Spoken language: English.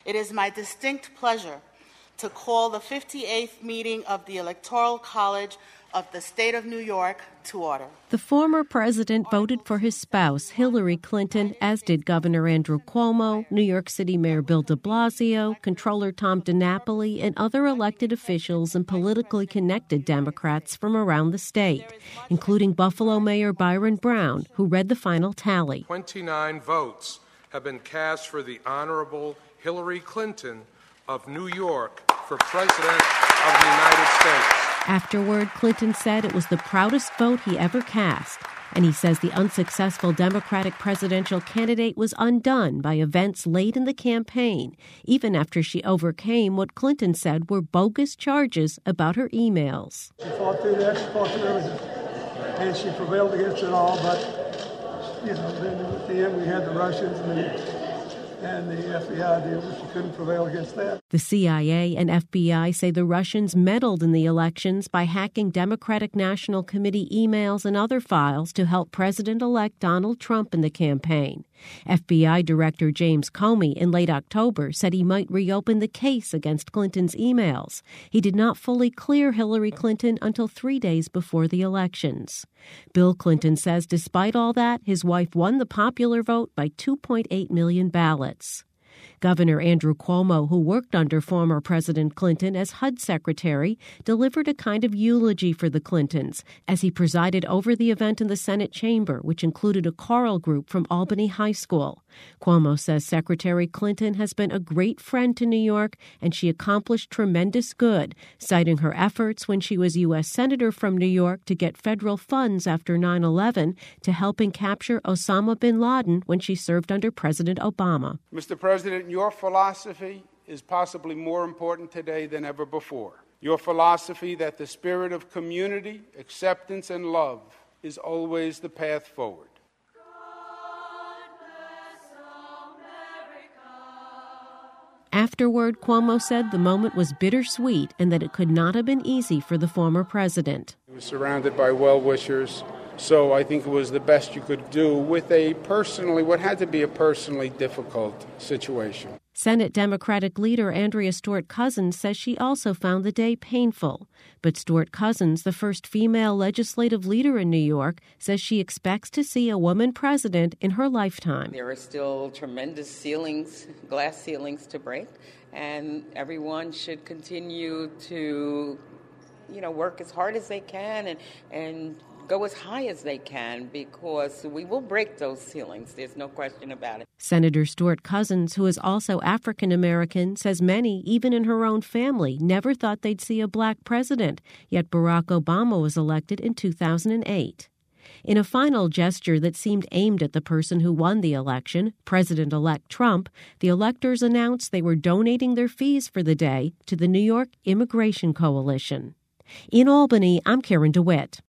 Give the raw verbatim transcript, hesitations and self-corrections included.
It is my distinct pleasure to call the fifty-eighth meeting of the Electoral College of the State of New York to order. The former president voted for his spouse, Hillary Clinton, as did Governor Andrew Cuomo, New York City Mayor Bill de Blasio, Comptroller Tom DiNapoli, and other elected officials and politically connected Democrats from around the state, including Buffalo Mayor Byron Brown, who read the final tally. twenty-nine votes have been cast for the Honorable Hillary Clinton of New York for President of the United States. Afterward, Clinton said it was the proudest vote he ever cast, and he says the unsuccessful Democratic presidential candidate was undone by events late in the campaign, even after she overcame what Clinton said were bogus charges about her emails. She fought through that, she fought through everything, and she prevailed against it all, but, you know, then at the end we had the Russians and the and the F B I deal, she couldn't prevail against that. The C I A and F B I say the Russians meddled in the elections by hacking Democratic National Committee emails and other files to help President-elect Donald Trump in the campaign. F B I Director James Comey in late October said he might reopen the case against Clinton's emails. He did not fully clear Hillary Clinton until three days before the elections. Bill Clinton says despite all that, his wife won the popular vote by two point eight million ballots. Governor Andrew Cuomo, who worked under former President Clinton as H U D Secretary, delivered a kind of eulogy for the Clintons as he presided over the event in the Senate chamber, which included a choral group from Albany High School. Cuomo says Secretary Clinton has been a great friend to New York, and she accomplished tremendous good, citing her efforts when she was U S Senator from New York to get federal funds after nine eleven to helping capture Osama bin Laden when she served under President Obama. Mister President, your philosophy is possibly more important today than ever before. Your philosophy that the spirit of community, acceptance, and love is always the path forward. Afterward, Cuomo said the moment was bittersweet and that it could not have been easy for the former president. He was surrounded by well-wishers, so I think it was the best you could do with a personally, what had to be a personally difficult situation. Senate Democratic leader Andrea Stewart-Cousins says she also found the day painful. But Stewart-Cousins, the first female legislative leader in New York, says she expects to see a woman president in her lifetime. There are still tremendous ceilings, glass ceilings to break, and everyone should continue to, you know, work as hard as they can and and go as high as they can, because we will break those ceilings. There's no question about it. Senator Stewart-Cousins, who is also African-American, says many, even in her own family, never thought they'd see a black president, yet Barack Obama was elected in two thousand eight. In a final gesture that seemed aimed at the person who won the election, President-elect Trump, the electors announced they were donating their fees for the day to the New York Immigration Coalition. In Albany, I'm Karen DeWitt.